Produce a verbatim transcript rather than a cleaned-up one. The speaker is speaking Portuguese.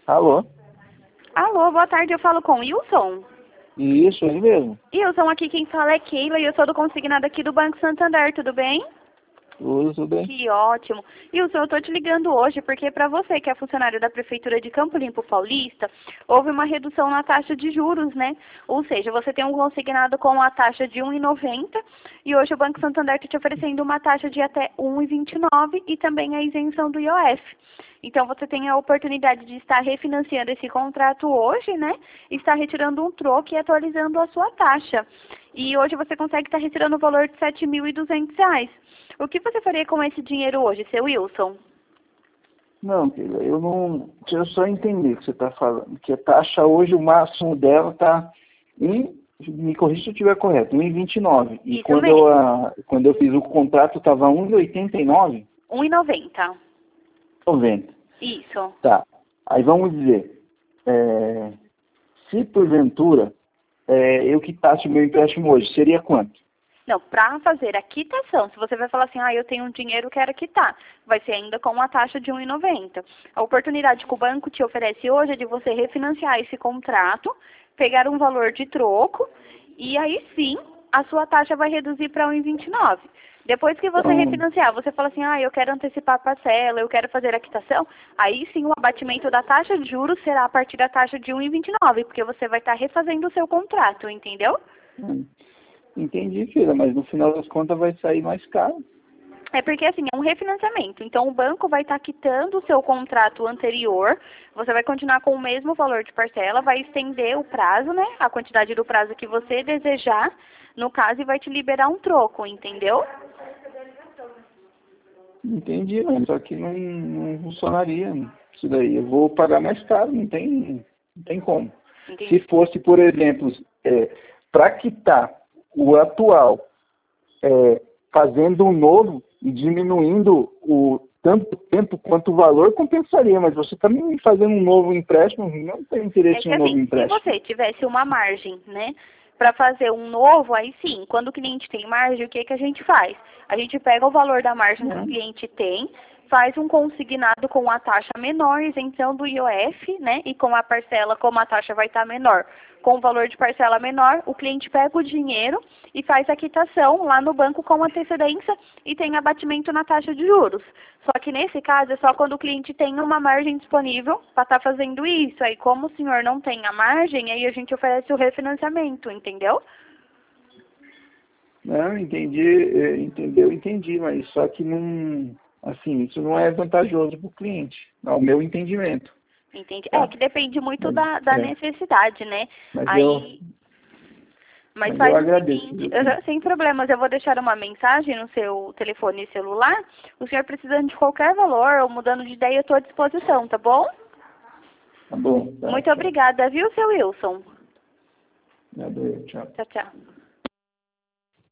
Alô? Alô, boa tarde, eu falo com o Wilson. Isso, ele mesmo. Wilson, aqui quem fala é Keila e eu sou do consignado aqui do Banco Santander, tudo bem? Tudo, tudo bem. Que ótimo. Wilson, eu estou te ligando hoje porque para você que é funcionário da Prefeitura de Campo Limpo Paulista, houve uma redução na taxa de juros, né? Ou seja, você tem um consignado com a taxa de um vírgula noventa e hoje o Banco Santander está te oferecendo uma taxa de até um vírgula vinte e nove e também a isenção do I O F. Então você tem a oportunidade de estar refinanciando esse contrato hoje, né? E estar retirando um troco e atualizando a sua taxa. E hoje você consegue estar retirando o valor de sete mil e duzentos reais. O que você faria com esse dinheiro hoje, seu Wilson? Não, Keila, eu não... Deixa eu só entender o que você está falando. Que a taxa hoje, o máximo dela está em... Me corrija se eu estiver correto, um vírgula vinte e nove. E Isso quando mesmo. eu, a, quando eu fiz o contrato, estava um vírgula oitenta e nove? um vírgula noventa. noventa. Isso. Tá. Aí vamos dizer, é, se porventura é, eu quitasse o meu empréstimo hoje, seria quanto? Não, para fazer a quitação, se você vai falar assim, ah, eu tenho um dinheiro, quero quitar, vai ser ainda com uma taxa de um vírgula noventa. A oportunidade que o banco te oferece hoje é de você refinanciar esse contrato, pegar um valor de troco, e aí sim, a sua taxa vai reduzir para um vírgula vinte e nove. Depois que você Então, refinanciar, você fala assim, ah, eu quero antecipar a parcela, eu quero fazer a quitação, aí sim o abatimento da taxa de juros será a partir da taxa de um vírgula vinte e nove, porque você vai estar refazendo o seu contrato, entendeu? hum, entendi, filha, mas no final das contas vai sair mais caro. É porque, assim, é um refinanciamento. Então, o banco vai estar quitando o seu contrato anterior, você vai continuar com o mesmo valor de parcela, vai estender o prazo, né? A quantidade do prazo que você desejar, no caso, e vai te liberar um troco, entendeu? Entendi, mas só que não, não funcionaria isso daí. Eu vou pagar mais caro, não tem, não tem como. Entendi. Se fosse, por exemplo, é, para quitar o atual, é, fazendo um novo e diminuindo o tanto tempo quanto o valor, compensaria, mas você está me fazendo um novo empréstimo, não tem É interesse que em um novo assim, se empréstimo. você tivesse uma margem, né, para fazer um novo, aí sim, quando o cliente tem margem, o que que a gente faz? A gente pega o valor da margem que o Uhum. cliente tem, faz um consignado com a taxa menor, isenção do I O F, né, e com a parcela, como a taxa vai estar menor, com o valor de parcela menor, o cliente pega o dinheiro e faz a quitação lá no banco com antecedência e tem abatimento na taxa de juros. Só que nesse caso é só quando o cliente tem uma margem disponível para estar fazendo isso. Aí como o senhor não tem a margem, aí a gente oferece o refinanciamento, entendeu? Não, entendi, eh, entendeu, entendi, mas só que não, assim, isso não é vantajoso para o cliente, ao meu entendimento, Entende? É tá? que depende muito Mas, da, da é, necessidade, né? mas eu, Aí, mas mas eu faz o agradeço, seguinte, viu, eu já- filho? sem problemas, eu vou deixar uma mensagem no seu telefone celular. O senhor precisando de qualquer valor ou mudando de ideia, eu estou à disposição, tá bom? Tá bom, tá, Muito tchau. obrigada, viu, seu Wilson? Nada, tchau. Tchau, tchau.